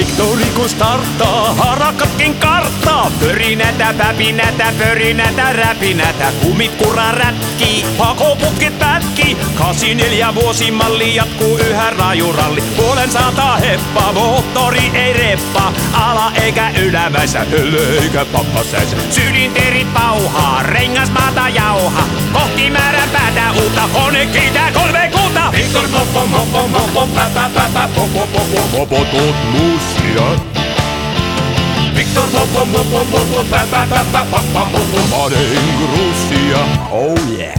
Viktori kun starttaa, harakatkin karttaa. Pörinätä, päpinätä, pörinätä, räpinätä. Kumit kura rätkii, pakoputkit pätkii. 84 vuosimalli jatkuu yhä rajuralli. Puolen sataa heppaa, moottori ei reppaa. Ala eikä ylämäisä, eikä pappasäisä. Sylinterit pauhaa, rengasmaata jauha. Kohti määrän päätä uutta, kone kiitää 3 kuuta. Viktor mopo, mopo, mopo, päpä, päpä, popo, popo, popo, tuot musia. Viktor mopo, mopo, mopo, päpä, päpä, pappa, mopo, Maden Grusia. Oh yeah.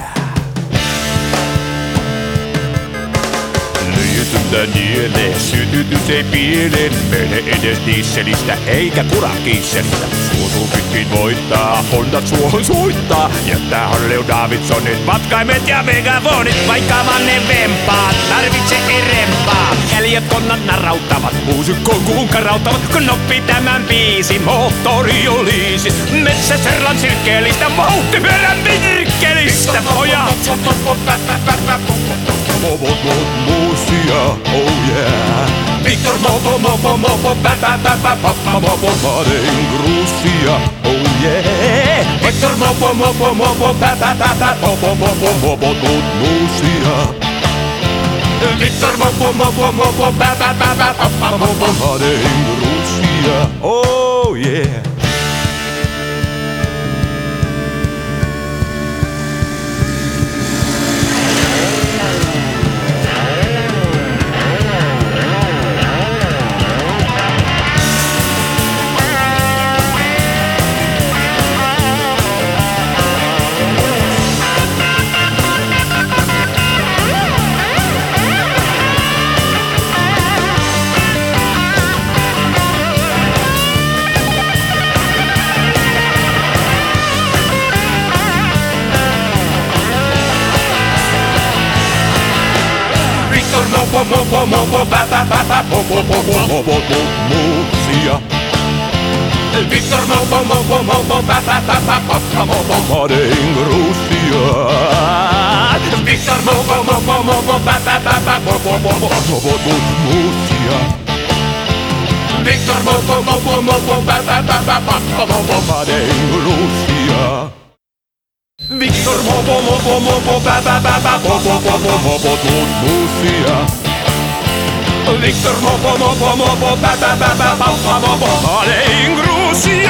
Lyijytyntä nielee, sytytys ei pieleen. Mene edes dieselistä eikä kurakiiselistä. Suosu pitkin voittaa, Hondat suohon suittaa. Jättää Harley Davidsonit, matkaimet ja megafonit. Vaikka mannen vempaa, tarvitse erempaa. Jäljet konnat narauttavat, muusikkoon kuunkarauttavat. Knoppi tämän biisin, moottori olisi. Metsäserlan sirkkeellistä, vauhtipyörän virkkelistä. Pojat! Musia, oh yeah. Viktor mopo, mopo, mopo, päpä, päpä, pappa, mopo, Maden Grusia, oh yeah. Viktor mopo, mopo, mopo, päpä, päpä, mopo, mopo, mopo, tuot musia. Viktor mopo, mopo, mopo, päpä, päpä, pappa, mopo, Maden Grusia, oh yeah. Mopo, mopo, mopo, päpä, päpä, popo, popo, mopo, tuot musia. Viktor mopo, mopo, mopo, päpä, päpä, pappa, mopo, Maden Grusia. Viktor mopo, mopo, mopo, päpä, päpä, popo, popo, mopo, tuot musia. Viktor mopo, mopo, mopo, päpä, päpä, pappa, mopo, Maden Grusia. Viktor mopo, mopo, mopo, päpä, päpä, popo, popo, mopo, tuot musia. Viktor mopo, mopo, mopo, päpä, päpä, pappa, mopo, Maden Grusia.